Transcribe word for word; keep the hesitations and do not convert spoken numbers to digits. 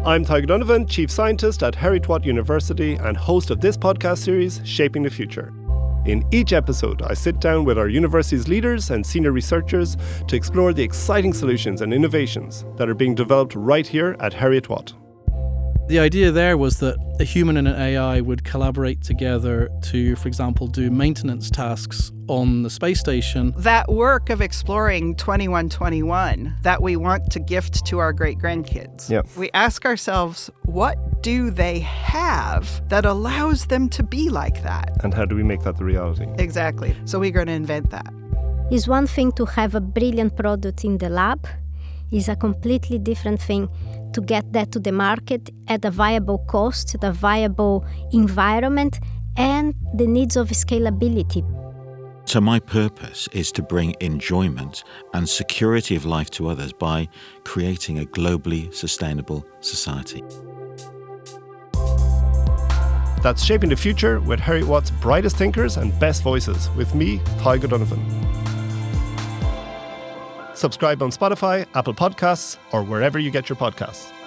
I'm Tyger Donovan, Chief Scientist at Heriot-Watt University and host of this podcast series, Shaping the Future. In each episode, I sit down with our university's leaders and senior researchers to explore the exciting solutions and innovations that are being developed right here at Heriot-Watt. The idea there was that a human and an A I would collaborate together to, for example, do maintenance tasks on the space station. That work of exploring twenty-one twenty-one that we want to gift to our great-grandkids. Yep. We ask ourselves, what do they have that allows them to be like that? And how do we make that the reality? Exactly. So we're going to invent that. It's one thing to have a brilliant product in the lab. It's a completely different thing to get that to the market at a viable cost, at a viable environment, and the needs of scalability. So my purpose is to bring enjoyment and security of life to others by creating a globally sustainable society. That's Shaping the Future with Heriot-Watt's brightest thinkers and best voices, with me, Tyger Donovan. Subscribe on Spotify, Apple Podcasts, or wherever you get your podcasts.